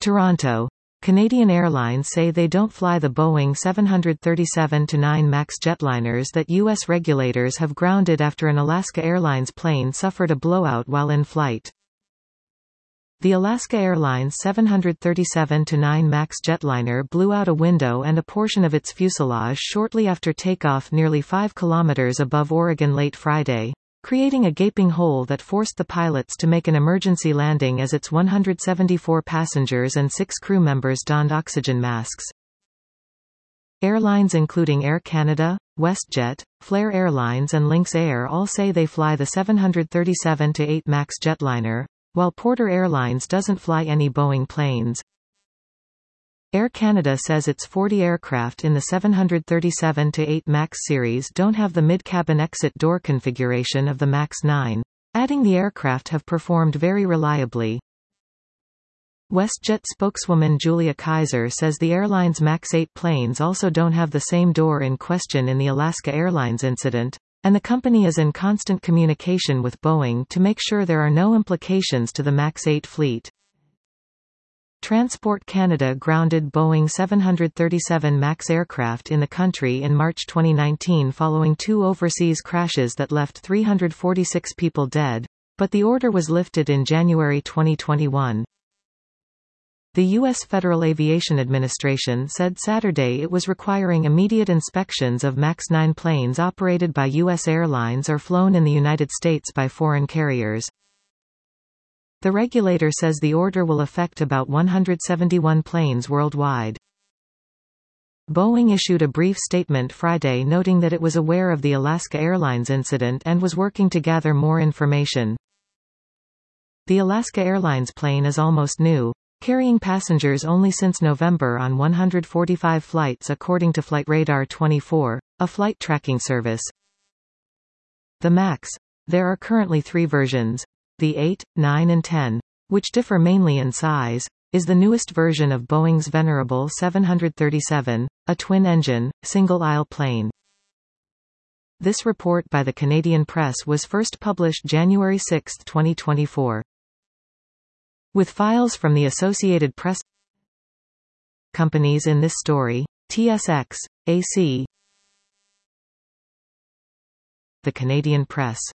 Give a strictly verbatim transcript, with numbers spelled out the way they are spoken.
Toronto. Canadian Airlines say they don't fly the Boeing seven thirty-seven dash nine MAX jetliners that U S regulators have grounded after an Alaska Airlines plane suffered a blowout while in flight. The Alaska Airlines seven thirty-seven dash nine MAX jetliner blew out a window and a portion of its fuselage shortly after takeoff nearly five kilometers above Oregon late Friday, creating a gaping hole that forced the pilots to make an emergency landing as its one hundred seventy-four passengers and six crew members donned oxygen masks. Airlines including Air Canada, WestJet, Flair Airlines and Lynx Air all say they fly the seven thirty-seven dash eight MAX jetliner, while Porter Airlines doesn't fly any Boeing planes. Air Canada says its forty aircraft in the seven thirty-seven dash eight MAX series don't have the mid-cabin exit door configuration of the MAX nine, adding the aircraft have performed very reliably. WestJet spokeswoman Julia Kaiser says the airline's MAX eight planes also don't have the same door in question in the Alaska Airlines incident, and the company is in constant communication with Boeing to make sure there are no implications to the MAX eight fleet. Transport Canada grounded Boeing seven thirty-seven MAX aircraft in the country in March twenty nineteen following two overseas crashes that left three hundred forty-six people dead, but the order was lifted in January twenty twenty-one. The U S Federal Aviation Administration said Saturday it was requiring immediate inspections of MAX nine planes operated by U S airlines or flown in the United States by foreign carriers. The regulator says the order will affect about one hundred seventy-one planes worldwide. Boeing issued a brief statement Friday noting that it was aware of the Alaska Airlines incident and was working to gather more information. The Alaska Airlines plane is almost new, carrying passengers only since November on one hundred forty-five flights according to Flightradar twenty-four, a flight tracking service. The MAX. There are currently three versions. The eight, nine and ten, which differ mainly in size, is the newest version of Boeing's venerable seven thirty-seven, a twin-engine, single-aisle plane. This report by the Canadian Press was first published January sixth twenty twenty-four. With files from the Associated Press. Companies in this story: T S X, A C. The Canadian Press.